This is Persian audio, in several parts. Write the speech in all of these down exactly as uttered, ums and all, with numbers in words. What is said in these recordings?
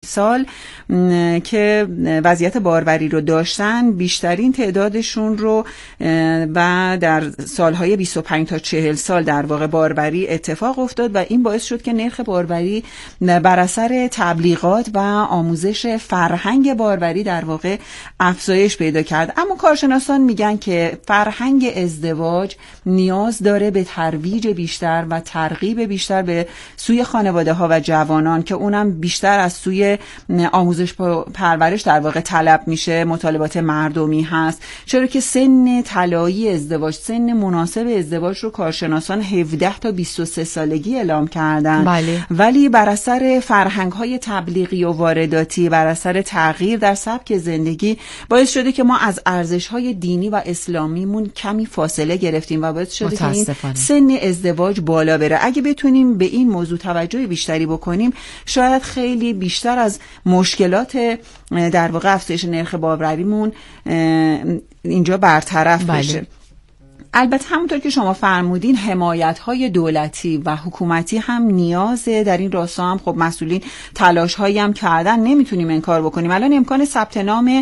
سال که وضعیت باروری رو داشتن بیشترین تعدادشون رو و در سالهای بیست و پنج تا چهل سال در واقع باروری اتفاق افتاد و این باعث شد که نرخ باروری بر اثر تبلیغات و آموزش فرهنگ باروری در واقع افزایش پیدا کرد. اما کارشناسان میگن که فرهنگ ازدواج نیاز داره به ترویج بیشتر و ترغیب بیشتر به سوی خانواده ها و جوانان که اونم بیشتر از سوی آموزش پرورش در واقع طلب میشه. مطالبات مردمی هست، چرا که سن طلایی ازدواج، سن مناسب ازدواج رو کارشناسان هفده تا بیست و سه سالگی اعلام کردن. بله. ولی بر اثر فرهنگ های تبلیغی و وارداتی، بر اثر تغییر در سبک زندگی باعث شده که ما از ارزش های دینی و اسلامیمون کمی فاصله گرفتیم و باعث شده که این سن ازدواج بالا بره. اگه بتونیم به این موضوع توجه بیشتری بکنیم شاید خیلی بیشتر از مشکلات در واقع افزایش نرخ باروریمون اینجا برطرف بله. بشه. البته همونطور که شما فرمودین حمایت‌های دولتی و حکومتی هم نیازه. در این راستا هم خب مسئولین تلاش‌هایی هم کردن، نمیتونیم انکار بکنیم. الان امکان ثبت نام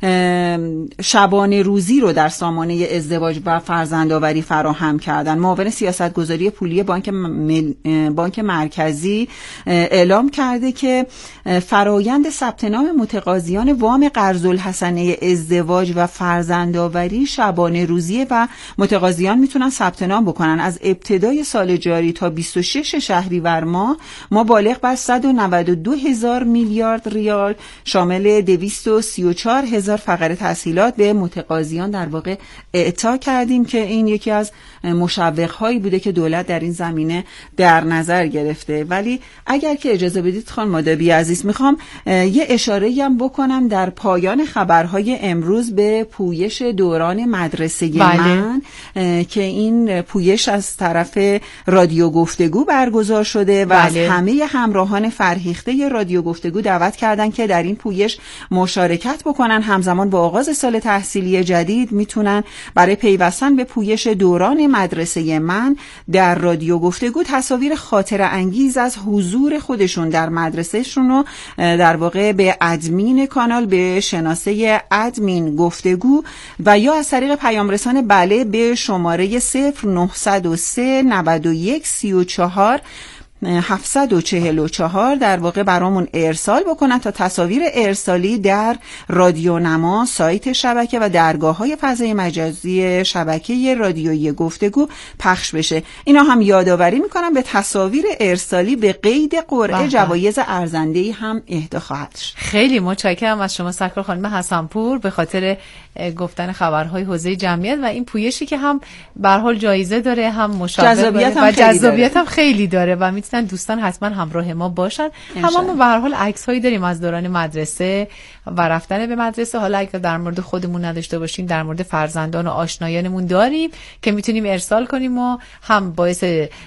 شبانه روزی رو در سامانه ازدواج و فرزندآوری فراهم کردن. معاون سیاستگذاری پولی بانک مل... بانک مرکزی اعلام کرده که فرایند ثبت نام متقاضیان وام قرض الحسنه ازدواج و فرزندآوری شبانه روزی و متقاضیان میتونن ثبت نام بکنن. از ابتدای سال جاری تا بیست و شش شهریور ماه ما بالغ بر صد و نود و دو هزار میلیارد ریال شامل دویست و سی و چهار هزار فقره تسهیلات به متقاضیان در واقع اعطا کردیم که این یکی از مشوق‌هایی بوده که دولت در این زمینه در نظر گرفته. ولی اگر که اجازه بدید خانم مادبی عزیز، میخوام یه اشاره‌ای هم بکنم در پایان خبرهای امروز به پویش دوران مدرسه بله. من که این پویش از طرف رادیو گفتگو برگزار شده و بله. از همه همراهان فرهیخته رادیو گفتگو دعوت کردن که در این پویش مشارکت بکنن. همزمان با آغاز سال تحصیلی جدید میتونن برای پیوستن به پویش دوران مدرسه من در رادیو گفتگو تصاویر خاطره انگیز از حضور خودشون در مدرسهشون رو در واقع به ادمین کانال به شناسه ادمین گفتگو و یا از طریق پیام رسان بله به شماره صفر نهصد و سه نود و یک سی و چهار هفتصد و چهل و چهار در واقع برامون ارسال بکنن تا تصاویر ارسالی در رادیو نما، سایت شبکه و درگاه‌های فضای مجازی شبکه رادیویی گفتگو پخش بشه. اینا هم یادآوری میکنم به تصاویر ارسالی به قید قرعه جوایز ارزنده‌ای هم اهدا خواهد شد. خیلی متشکرم از شما سرکار خانم حسنپور به خاطر گفتن خبرهای حوزه جمعیت و این پویشی که هم به هر حال جایزه داره، هم مشابه و جذابیت هم خیلی داره و میتونن دوستان حتما همراه ما باشن. هممون به هر حال عکس‌هایی داریم از دوران مدرسه و رفتن به مدرسه. حالا اگر در مورد خودمون نداشته باشیم در مورد فرزندان و آشنایانمون داریم که میتونیم ارسال کنیم و هم باعث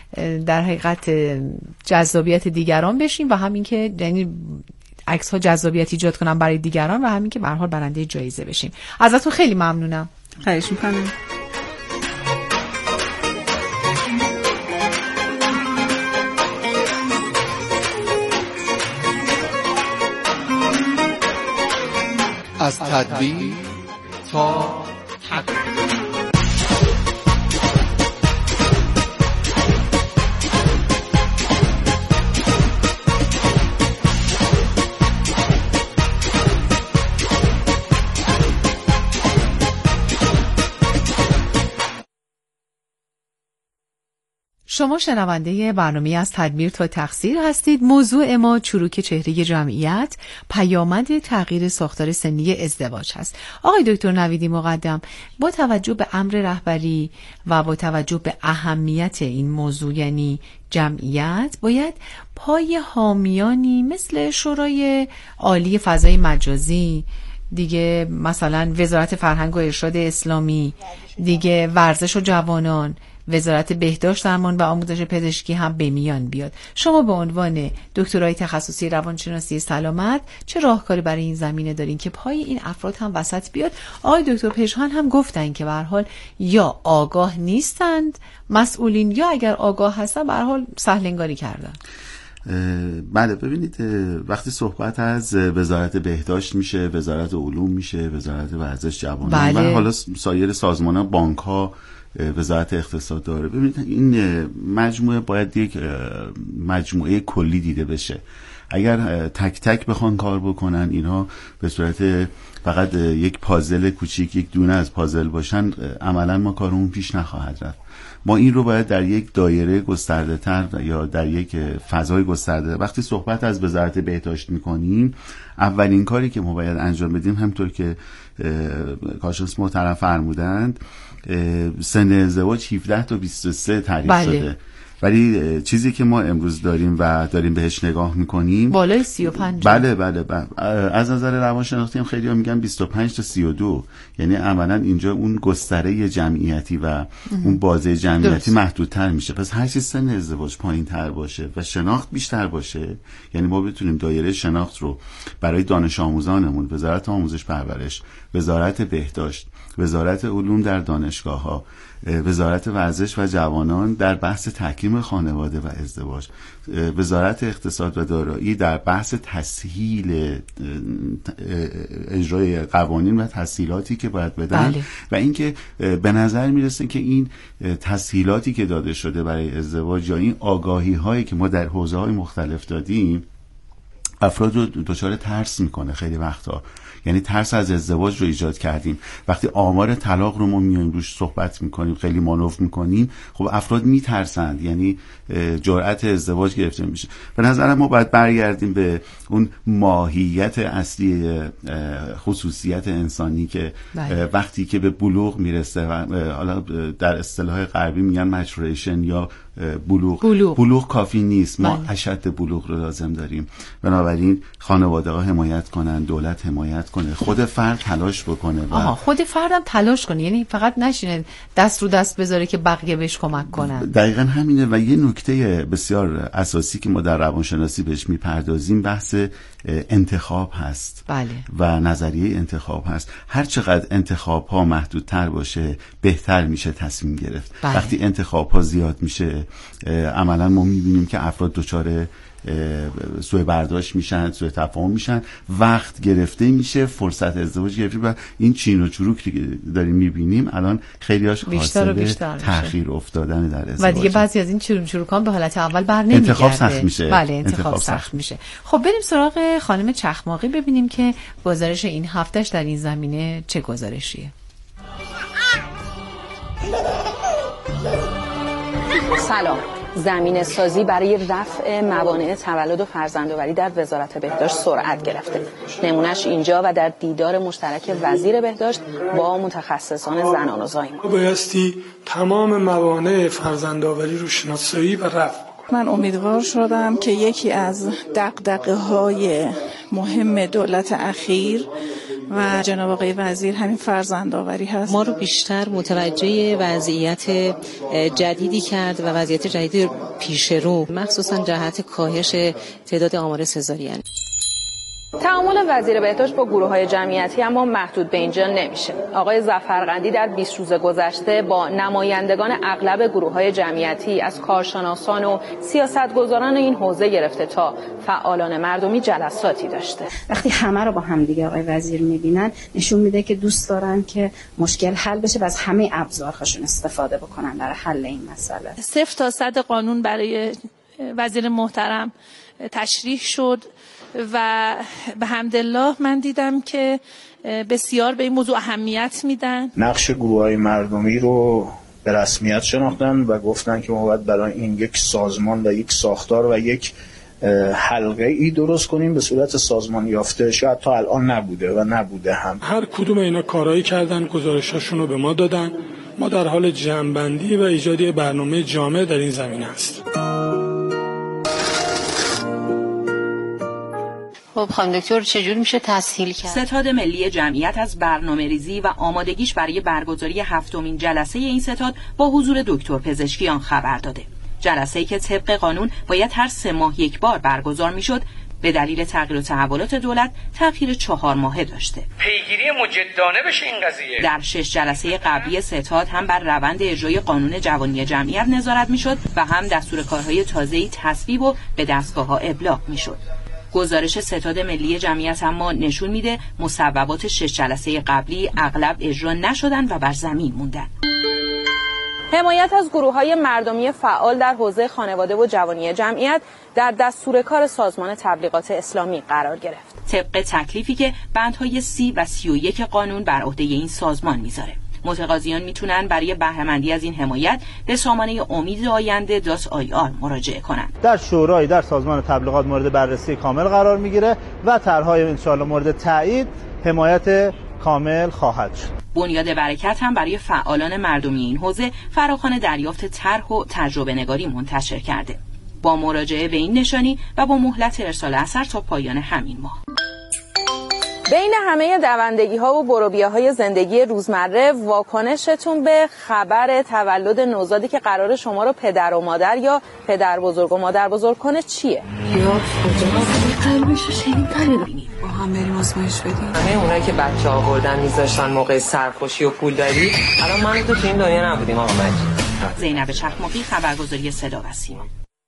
در حقیقت جذابیت دیگران بشیم و همین که یعنی عکس ها جذابیت ایجاد کنن برای دیگران و همین که به هر حال برنده جایزه بشیم. ازتون خیلی ممنونم. خواهش می‌کنم. از تدبیر تا تدبیر. شما شنونده برنامه از تدبیر تا تقصیر هستید. موضوع ما چروک چهره جمعیت، پیامد تغییر ساختار سنی ازدواج هست. آقای دکتر نویدی مقدم، با توجه به امر رهبری و با توجه به اهمیت این موضوع یعنی جمعیت، باید پای حامیانی مثل شورای عالی فضای مجازی، دیگه مثلا وزارت فرهنگ و ارشاد اسلامی، دیگه ورزش و جوانان، وزارت بهداشت درمان و آموزش پزشکی هم به میان بیاد. شما به عنوان دکترای تخصصی روانشناسی سلامت چه راهکاری برای این زمینه دارین که پای این افراد هم وسط بیاد؟ آقای دکتر پژمان هم گفتن که به هر حال یا آگاه نیستند مسئولین یا اگر آگاه هستن به هر حال سهل انگاری کردن. بله ببینید، وقتی صحبت از وزارت بهداشت میشه، وزارت علوم میشه، وزارت ورزش جوانان بله. و حالا سایر سازمان‌ها، بانک‌ها، وزارت اقتصاد داره. ببینید این مجموعه باید یک مجموعه کلی دیده بشه. اگر تک تک بخوان کار بکنن اینها به صورت فقط یک پازل کوچیک، یک دونه از پازل باشن، عملا ما کارمون پیش نخواهد رفت. ما این رو باید در یک دایره گسترده تر یا در یک فضای گسترده، وقتی صحبت از وزارت بهداشت میکنیم اولین کاری که ما باید انجام بدیم، همطور که کارشناس محترم فرمودند، سن ازدواج هفده تا بیست و سه تعریف بله. شده، ولی چیزی که ما امروز داریم و داریم بهش نگاه میکنیم بالای سی و پنج. بله بله بله. از نظر روانشناختی هم خیلی ها میگن بیست و پنج تا سی و دو، یعنی عملا اینجا اون گستره جمعیتی و اون بازه جمعیتی درست. محدودتر میشه. پس هر چیز سن ازدواج پایین تر باشه و شناخت بیشتر باشه، یعنی ما بتونیم دایره شناخت رو برای دانش آموزانمون، وزارت آموزش پرورش، وزارت بهداشت، وزارت علوم در دانشگاه ها، وزارت ورزش و جوانان در بحث تحکیم خانواده و ازدواج، وزارت اقتصاد و دارایی در بحث تسهیل اجرای قوانین و تسهیلاتی که باید بدن. بله. و اینکه به نظر میرسه که این تسهیلاتی که داده شده برای ازدواج یا این آگاهی هایی که ما در حوزه های مختلف دادیم افراد رو دچار ترس میکنه خیلی وقتا. یعنی ترس از ازدواج رو ایجاد کردیم. وقتی آمار طلاق رو ما میایم روش صحبت میکنیم، خیلی مانور میکنیم، خب افراد میترسند، یعنی جرأت ازدواج گرفته میشه. به نظرم ما باید برگردیم به اون ماهیت اصلی خصوصیت انسانی که بله. وقتی که به بلوغ میرسه، حالا در اصطلاح غربی میگن مچوریشن یا بلوغ. بلوغ بلوغ کافی نیست، ما بله. اشد بلوغ رو لازم داریم. بنابراین خانواده ها حمایت کنن، دولت حمایت کنه، خود فرد تلاش بکنه و آها خود فردم تلاش کنه، یعنی فقط نشینه دست رو دست بذاره که بقیه بهش کمک کنن. دقیقاً همینه. و یه نکته بسیار اساسی که ما در روانشناسی بهش میپردازیم بحث انتخاب هست. بله. و نظریه انتخاب هست. هر چقدر انتخاب ها محدودتر باشه بهتر میشه تصمیم گرفت. بله. وقتی انتخاب ها زیاد میشه عملا ما میبینیم که افراد دچار سوء برداشت میشن، سوء تفاهم میشن، وقت گرفته میشه، فرصت ازدواج گرفته و این چین و چروکی که داریم میبینیم الان خیلیاش حاصل تأخیر افتادن در ازدواج. و دیگه بعضی از این چین و چروکان به حالت اول بر نمیگرده. انتخاب سخت میشه. بله انتخاب, انتخاب سخت, سخت میشه. خب بریم سراغ خانم چخماقی ببینیم که گزارش این هفتهش در این زمینه چه گزارشیه. سلام. زمینه سازی برای رفع موانع تولد و فرزندآوری در وزارت بهداشت سرعت گرفته. نمونهش اینجا و در دیدار مشترک وزیر بهداشت با متخصصان زنان و زایمان. بایستی تمام موانع فرزندآوری رو شناسایی و رفع. من امیدوار شدم که یکی از دغدغه‌های مهم دولت اخیر و جناب آقای وزیر همین فرزندآوری هست. ما رو بیشتر متوجه وضعیت جدیدی کرد و وضعیت جدید پیش رو، مخصوصا جهت کاهش تعداد آمار سزارین. تعامل وزیر بهداشت با گروه‌های جمعیتی اما محدود به اینجا نمیشه. آقای ظفرقندی در بیست روز گذشته با نمایندگان اغلب گروه‌های جمعیتی از کارشناسان و سیاستگزاران این حوزه گرفته تا فعالان مردمی جلساتی داشته. وقتی همه رو با هم دیگه آقای وزیر می‌بینن نشون میده که دوست دارن که مشکل حل بشه و از همه ابزارهاشون استفاده بکنن در حل این مسئله. صفر تا صد قانون برای وزیر محترم تشریح شد و به حمدالله من دیدم که بسیار به این موضوع اهمیت میدن. نقش گروه‌های مردمی رو به رسمیت شناختن و گفتن که ما باید برای این یک سازمان و یک ساختار و یک حلقه ای درست کنیم به صورت سازمان یافته. شاید تا الان نبوده و نبوده هم. هر کدوم اینا کارایی کردن، گزارشاشون رو به ما دادن. ما در حال جمع‌بندی و ایجاد برنامه جامع در این زمینه هستیم. خب خانم دکتر چجور میشه تسهیل کرد؟ ستاد ملی جمعیت از برنامه‌ریزی و آمادگیش برای برگزاری هفتمین جلسه این ستاد با حضور دکتر پزشکیان خبر داده. جلسه‌ای که طبق قانون باید هر سه ماه یک بار برگزار میشد، به دلیل تغییر و تحولات دولت تأخیر چهار ماهه داشته. پیگیری مجدانه بشه این قضیه. در شش جلسه قبلی ستاد هم بر روند اجرای قانون جوانی جمعیت نظارت میشد و هم دستور کارهای تازه‌ای تصویب و به دستگاه‌ها ابلاغ میشد. گزارش ستاد ملی جمعیت اما نشون میده مصوبات شش جلسه قبلی اغلب اجرا نشدن و بر زمین موندن. حمایت از گروه‌های مردمی فعال در حوزه خانواده و جوانی جمعیت در دستور کار سازمان تبلیغات اسلامی قرار گرفت. طبق تکلیفی که بندهای سی و سی و یک قانون بر عهده این سازمان میذاره. متقاضیان میتونن برای بهره‌مندی از این حمایت به سامانه امید آینده دات آی آر مراجعه کنند. در شورای در سازمان تبلیغات مورد بررسی کامل قرار میگیره و طرح‌های ان شاء الله مورد تایید حمایت کامل خواهد شد. بنیاد برکت هم برای فعالان مردمی این حوزه فراخوان دریافت طرح و تجربه نگاری منتشر کرده با مراجعه به این نشانی و با مهلت ارسال اثر تا پایان همین ماه. بین همه دوندگی ها و بروبیه های زندگی روزمره واکنشتون به خبر تولد نوزادی که قرار شما رو پدر و مادر یا پدر بزرگ و مادر بزرگ کنه چیه؟ یا کجا قلبشو شنیدن با هم بریم آزمایش بدیم. همه اونایی که بچه آوردن میذاشتن موقع سرخوشی و پولداری الان من تو تو این دنیا نبودیم آقا مجید. زینب چخماقی، خبرگزاری صدا و سیما.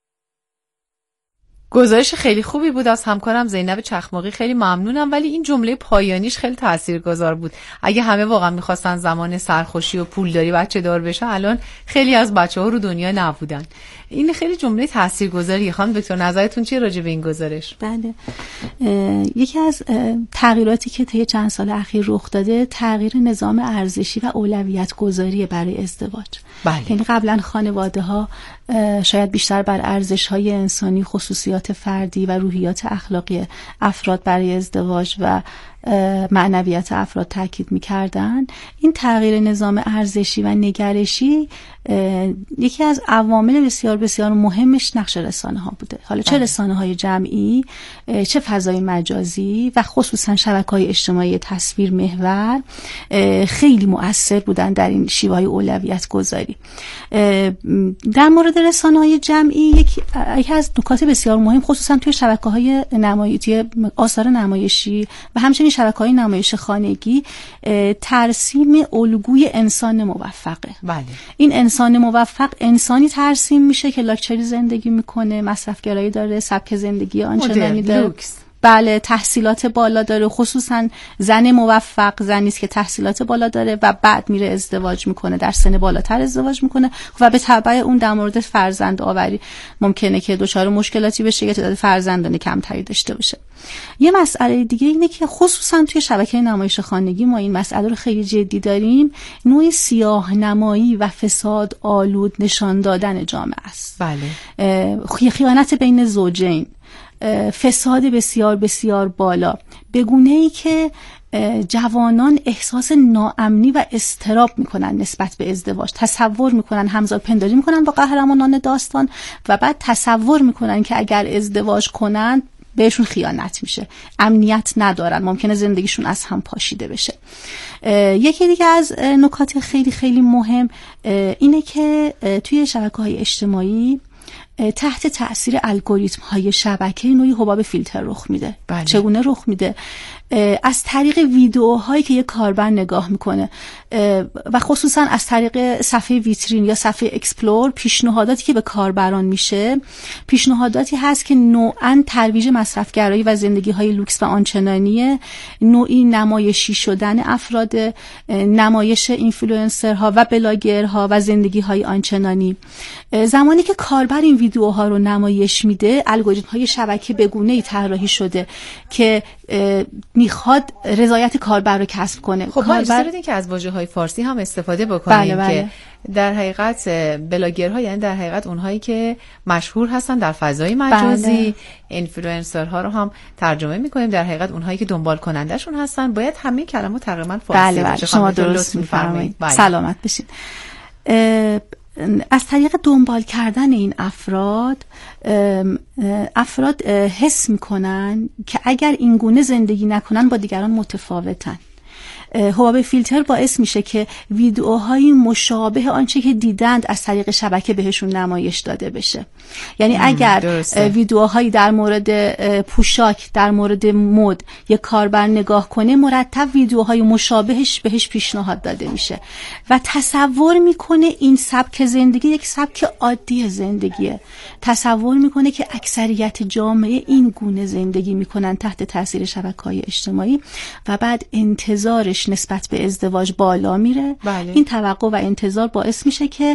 گزارش خیلی خوبی بود از همکارم زینب چخماقی، خیلی ممنونم. ولی این جمله پایانیش خیلی تاثیرگذار بود. اگه همه واقعا میخواستن زمان سرخوشی و پولداری بچه دار بشن الان خیلی از بچه‌ها رو دنیا نبودن. این خیلی جمله تاثیرگذاریه. خانم دکتر نظرتون چیه راجع به این گزارش؟ بله، یکی از تغییراتی که طی چند سال اخیر رخ داده تغییر نظام ارزشی و اولویت گذاری برای ازدواج. بله. یعنی قبلا خانواده ها شاید بیشتر بر ارزش های انسانی، خصوصیات فردی و روحیات اخلاقی افراد برای ازدواج و معنویت افراد تاکید می‌کردن. این تغییر نظام ارزشی و نگرشی یکی از عوامل بسیار بسیار مهمش نقش رسانه‌ها بوده. حالا چه رسانه‌های جمعی، چه فضای مجازی و خصوصا شبکه‌های اجتماعی تصویر محور خیلی مؤثر بودن در این شیوه اولویت گذاری. در مورد رسانه‌های جمعی یکی یکی از نکات بسیار مهم خصوصا توی شبکه‌های نمایشی، آثار نمایشی و همچنین شبکه‌های نمایش خانگی ترسیم الگوی انسان موفقه. بله. این انسان موفق انسانی ترسیم میشه که لاکچری زندگی میکنه، مصرفگرایی داره، سبک زندگی آنچنانی داره. لوکس. بله، تحصیلات بالا داره، خصوصا زن موفق زنی است که تحصیلات بالا داره و بعد میره ازدواج میکنه، در سن بالاتر ازدواج میکنه و به تبع اون در مورد فرزند آوری ممکنه که دچار مشکلاتی بشه یا تعداد فرزندان کمتری داشته باشه. یه مسئله دیگه اینه که خصوصا توی شبکه نمایش خانگی ما این مسئله رو خیلی جدی داریم، نوع سیاه نمایی و فساد آلود نشان دادن جامعه است. بله. خیانت بین زوجین، فساد بسیار بسیار بالا، به گونه‌ای که جوانان احساس ناامنی و اضطراب میکنن نسبت به ازدواج، تصور میکنن، همزاد پنداری میکنن با قهرمانان داستان و بعد تصور میکنن که اگر ازدواج کنن بهشون خیانت میشه، امنیت ندارن، ممکنه زندگیشون از هم پاشیده بشه. یکی دیگه از نکات خیلی خیلی مهم اینه که توی شبکه‌های اجتماعی تحت تأثیر الگوریتم های شبکه نوعی حباب فیلتر رخ میده. بله. چگونه رخ میده؟ از طریق ویدیوهایی که یک کاربر نگاه میکنه و خصوصا از طریق صفحه ویترین یا صفحه اکسپلور پیشنهاداتی که به کاربران میشه پیشنهاداتی هست که نوعاً ترویج مصرفگرایی و زندگی های لوکس و آنچنانیه، نوعی نمایشی شدن افراد، نمایش اینفلوئنسرها و بلاگرها و زندگی های آنچنانی. زمانی که کاربر این ویدیوها رو نمایش میده الگوریتم های شبکه به گونه‌ای طراحی شده که میخواد رضایت کاربر رو کسب کنه. خب ما اجازه بدین که از واژه‌های فارسی هم استفاده بکنیم. بله بله. که در حقیقت بلاگرها یعنی در حقیقت اونهایی که مشهور هستن در فضای مجازی، بله. اینفلوئنسرها رو هم ترجمه میکنیم، در حقیقت اونهایی که دنبال کنندشون هستن باید همه کلمات تقریبا فارسی بله بله. شما درست میفرمایید. بله. سلامت بشین. از طریق دنبال کردن این افراد افراد حس میکنن که اگر این گونه زندگی نکنن با دیگران متفاوتن حباب فیلتر باعث میشه که ویدئوهای مشابه آنچه که دیدند از طریق شبکه بهشون نمایش داده بشه. یعنی اگر درسته. ویدئوهایی در مورد پوشاک، در مورد مد یک کاربر نگاه کنه، مرتب ویدئوهای مشابهش بهش پیشنهاد داده میشه و تصور میکنه این سبک زندگی یک سبک عادی زندگیه. تصور میکنه که اکثریت جامعه این گونه زندگی میکنن تحت تاثیر شبکه‌های اجتماعی و بعد انتظارش نسبت به ازدواج بالا میره. بله. این توقع و انتظار باعث میشه که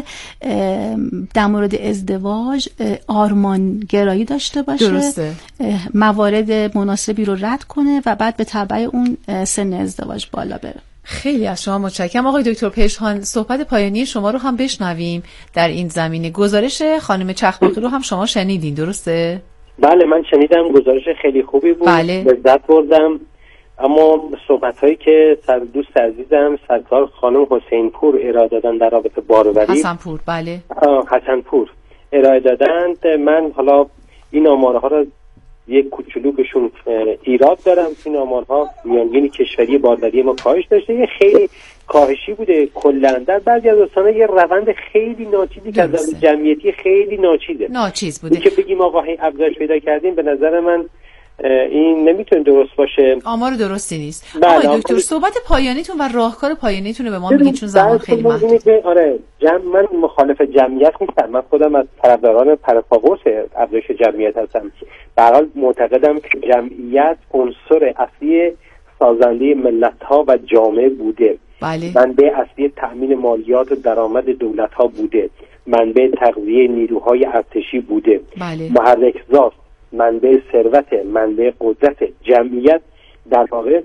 در مورد ازدواج آرمان گرایی داشته باشه. درسته. موارد مناسبی رو رد کنه و بعد به تبع اون سن ازدواج بالا بره. خیلی از شما متشکرم آقای دکتر پژهان. صحبت پایانی شما رو هم بشنویم در این زمینه. گزارش خانم چخماقی رو هم شما شنیدین درسته؟ بله من شنیدم، گزارش خیلی خوبی بود. بله. لذت بردم. اما صحبت هایی که سر دوست عزیزم سرکار خانم حسین پور ارائه دادن در رابطه باروری، حسن پور بله حسن پور ارائه دادند، من حالا این آمارها رو یک کوچولو بهشون ایراد دارم. این آمارها میانگین کشوری باروری ما کاهش داشته، یه خیلی کاهشی بوده کلا. در بعضی از استان‌ها یه روند خیلی ناچیزی که از جمعیتی خیلی ناچیزه ناچیز بوده که بگیم آقا هی افزایش پیدا کردیم، به نظر من این نمیتونه درست باشه، آمار درستی نیست. آقای دکتر صحبت پایانیتون و راهکار پایانیتون رو به ما بگید چون زمان خیلی محدوده. آره جمع من مخالف جمعیت نیستم، من خودم از طرفداران پرپاگورس افزایش جمعیت هستم. به هر حال معتقدم که جمعیت عنصر اصلی سازنده ملت‌ها و جامعه بوده. بله. منبع اصلی تأمین مالیات و درآمد دولت‌ها بوده، منبع تغذیه نیروهای ارتشی بوده. بله. محرک ذات، منبع ثروت، منبع قدرت. جمعیت در واقع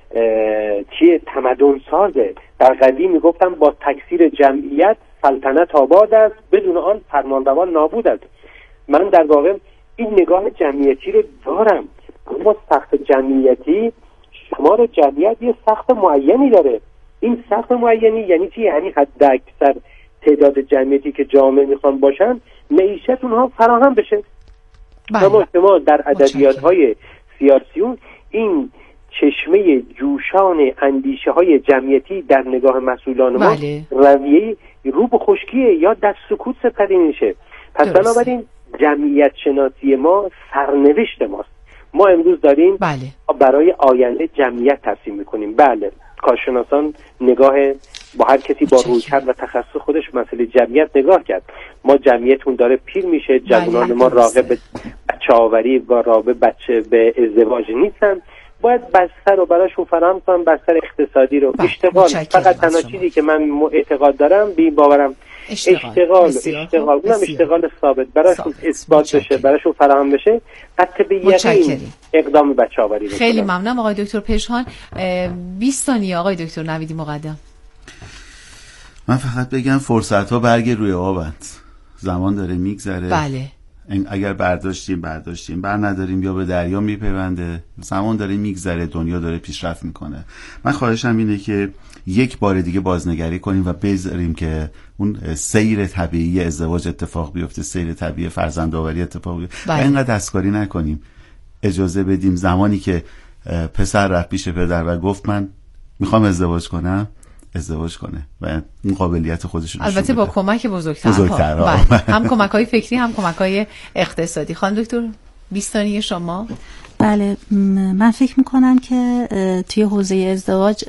چیه؟ تمدن سازه. در قدیم میگفتم با تکثیر جمعیت سلطنت آباد است، بدون آن فرمانروا نابود است. من در واقع این نگاه جمعیتی رو دارم، اما سقف جمعیتی شمار جمعیت یه سقف معینی داره. این سقف معینی یعنی چی؟ یعنی حد اکثر تعداد جمعیتی که جامعه میخوان باشن معیشت اونها فراهم بشه. اما شما در ادبیات‌های سیاسیون این چشمه جوشان اندیشه های جمعیتی در نگاه مسئولان ما بله. رویه رو به خشکیه یا در سکوت سپری میشه. پس بنابراین جمعیت شناسی ما سرنوشت ماست. ما امروز داریم بله. برای آینده جمعیت ترسیم میکنیم. بله کارشناسان نگاه با هر کسی با رویکرد و تخصص خودش مسئله جمعیت نگاه کرد. ما جمعیتون داره پیر میشه، جوانان بله. ما راغب به بچه آوری و راغب بچه به ازدواج نیستن. باید بستر رو براشون فراهم کنم، بستر اقتصادی رو. اشتغال فقط تنها چیزی که من اعتقاد دارم بی باورم اشتغال اشتغال اونم اشتغال ثابت براشون اثبات بشه، براشون فراهم بشه، قطع به یقین اقدام بچه آوری بکنم. خیلی ممنونم آقای دکتر پژهان. بیست ثانیه آقای دکتر نویدی مقدم. من فقط بگم فرصت ها برگ روی آبند، زمان داره میگذره. بله. اگر برداشتیم برداشتیم بر نداریم یا به دریا میپیونده. زمان داره میگذره، دنیا داره پیشرفت میکنه. من خواهشم اینه که یک بار دیگه بازنگری کنیم و بذاریم که اون سیر طبیعی ازدواج اتفاق بیفته، سیر طبیعی فرزندآوری اتفاق بیفته. و اینقدر دستکاری نکنیم. اجازه بدیم زمانی که پسر رفت پیش پدر و گفت من میخوام ازدواج کنم، ازدواج کنه و این قابلیت خودش رو البته با کمک بزرگتر بزرگتر هم کمک‌های فکری هم کمک‌های اقتصادی. خانم دکتر بیست ثانیه شما. بله من فکر میکنم که توی حوزه ازدواج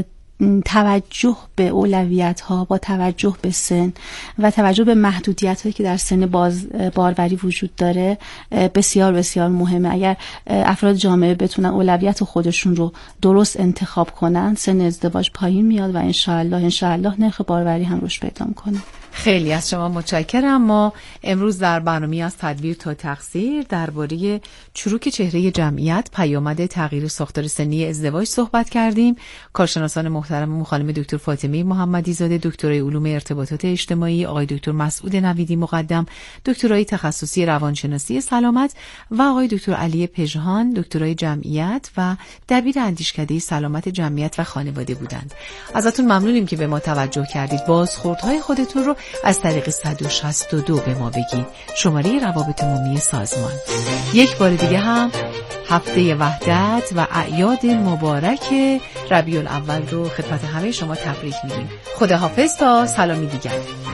توجه به اولویت ها با توجه به سن و توجه به محدودیت هایی که در سن باز باروری وجود داره بسیار بسیار مهمه. اگر افراد جامعه بتونن اولویت خودشون رو درست انتخاب کنن، سن ازدواج پایین میاد و انشاءالله انشاءالله نرخ باروری هم رشد پیدا میکنه. خیلی از شما متشکرم. ما امروز در برنامه از تدبیر تا تقصیر درباره چروک چهره جمعیت، پیامد تغییر ساختار سنی ازدواج صحبت کردیم. کارشناسان محترم خانم دکتر فاطمه محمدی زاده، دکترای علوم ارتباطات اجتماعی، آقای دکتر مسعود نویدی مقدم، دکترای تخصصی روانشناسی سلامت و آقای دکتر علی پژهان، دکترای جمعیت و دبیر اندیشکده سلامت جمعیت و خانواده بودند. ازتون ممنونیم که به ما توجه کردید. بازخوردهای خودتون رو از طریق صد و شصت و دو به ما بگید. شماره روابط عمومی سازمان. یک بار دیگه هم هفته وحدت و اعیاد مبارک ربیع الاول رو خدمت همه شما تبریک میگیم. خداحافظ تا سلامی دیگر.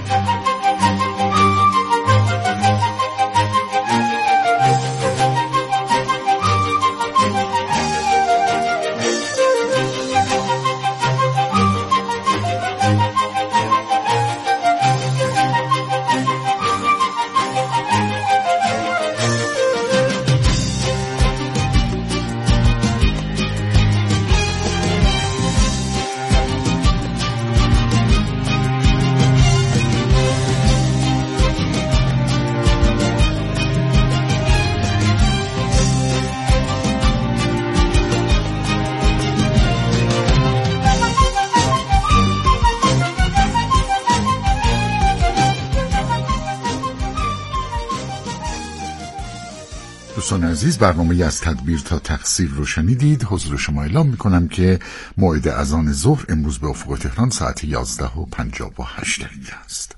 دوستان عزیز، برنامه از تدبیر تا تقصیر رو شنیدید. حضور شما اعلام میکنم که موعد اذان ظهر امروز به افق تهران ساعت یازده و پنجاه و هشت دقیقه است.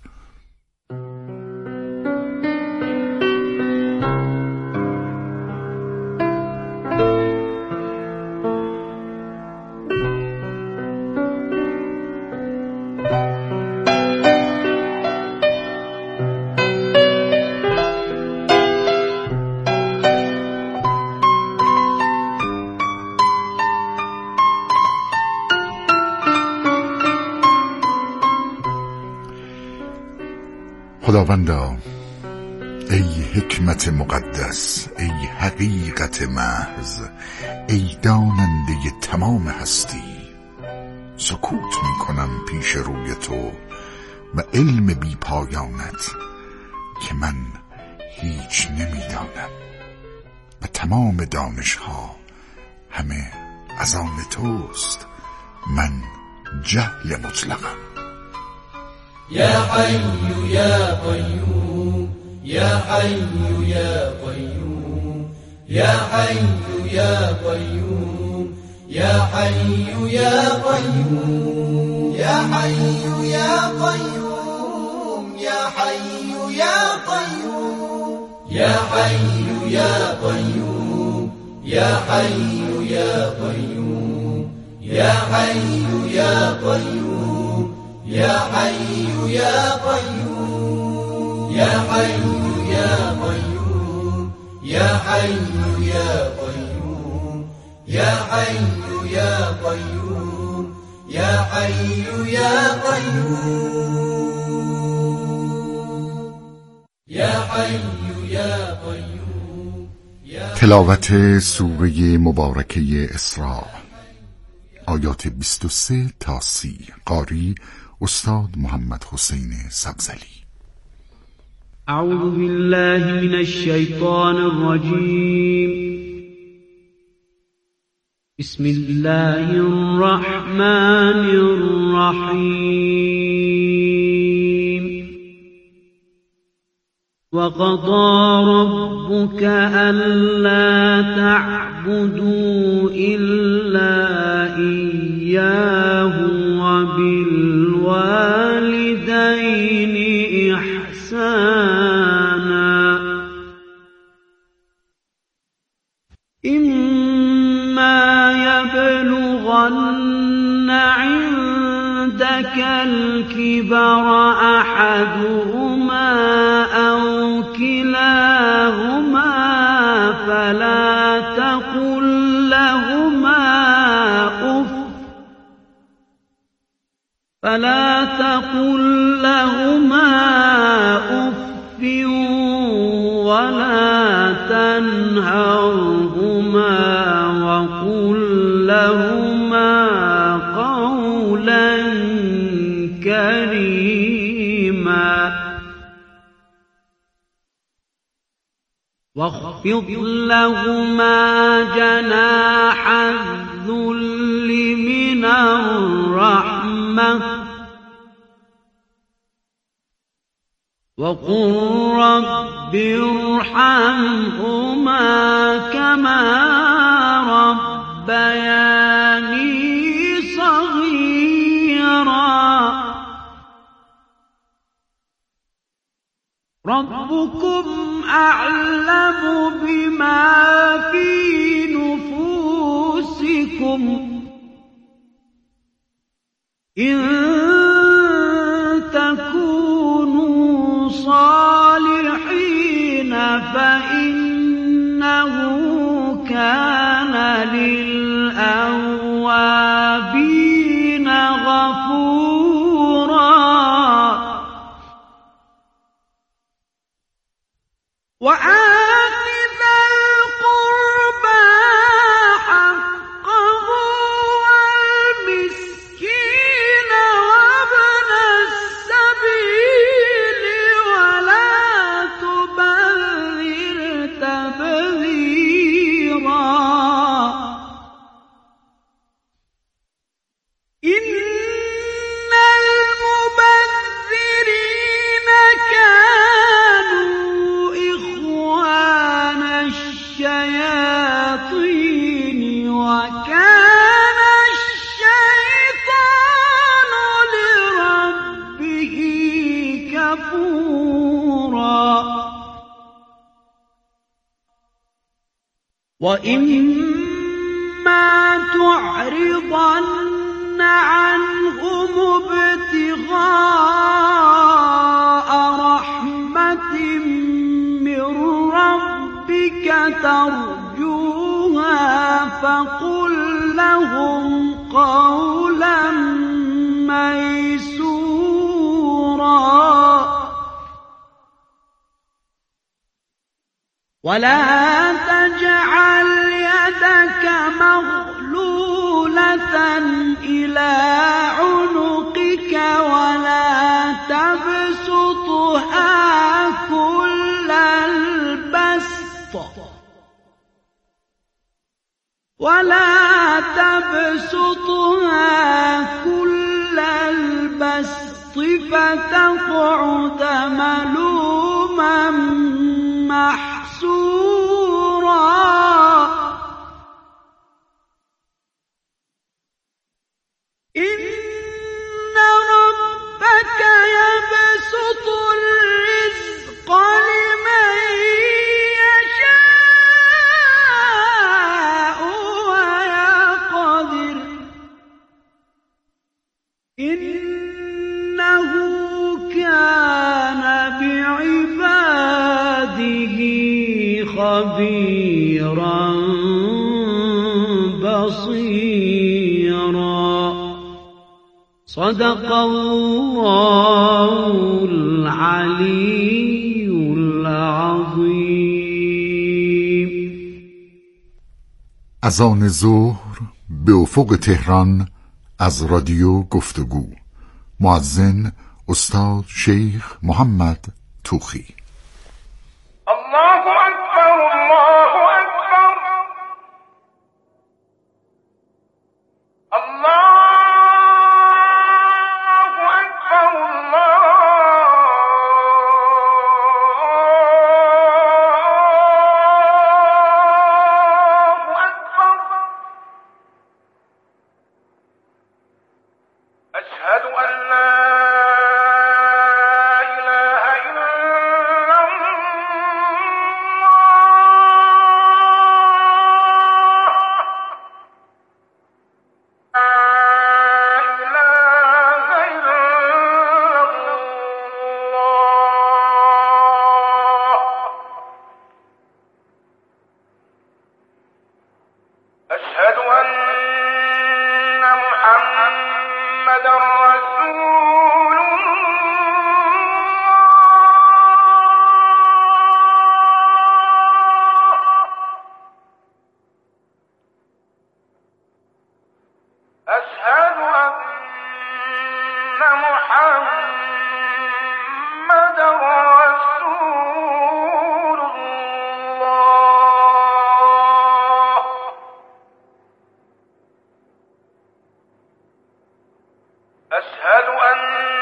خداوندا، ای حکمت مقدس، ای حقیقت محض، ای داننده تمام هستی، سکوت می کنم پیش روی تو و علم بی پایانت که من هیچ نمی دانم و تمام دانش ها همه از آن توست، من جهل مطلقم. يا حي يا قيوم يا حي يا قيوم يا حي يا قيوم يا حي يا قيوم يا حي يا قيوم يا حي يا قيوم يا حي يا قيوم يا حي يا قيوم يا حي يا قيوم يا حي يا قيوم يا حي يا قيوم يا حي يا قيوم يا حي يا قيوم يا حي يا قيوم يا حي يا قيوم. تلاوت سوره مبارکه اسراء، آیات بیست و سه تا سی. قاری استاد محمد حسین سبزلی. اعوذ بالله من الشیطان الرجیم. بسم الله الرحمن الرحیم. وقضى ربك ألا تعبدوا إلا إياه وبالوالدين إحسانا إما يبلغن عندك الكبر أحدهما أو كلاهما فلا تقل لهما أف فلا تقل لهما أف ولا تنهرهما وقل لهما قولا كريما واخفض لهما جناح الذل من الرحمة وقل رب ارحمهما كما ربياني صغيرا ربكم أعلم بما في نفوسكم إن تكونوا صالحين فإنه كان للأوابين غفورا وآت ذا القربى حقه والمسكين وابن السبيل ولا تبذر تبذيرا إن المبذرين كانوا إخوان الشياطين وكان الشيطان لربه كفورا وإما تعرضن عنهم ابتغاء رحمة من ربك ترجوها فقل لهم قولا ميسورا ولا تجعل يدك مغلولة إلى عنقك ولا تبسطها كل البسط ولا تبسطها كل البسط فتقعد ملوما محسورا إن ربك يبسط الرزق لمن يشاء ويقدر إنه كان بعباده خبيرا بصيرا صدق الله العلي العظيم. اذان ظهر به افق تهران از رادیو گفتگو. مؤذن استاد شیخ محمد توخی. الله اکبر الله اکبر الله أشهد أن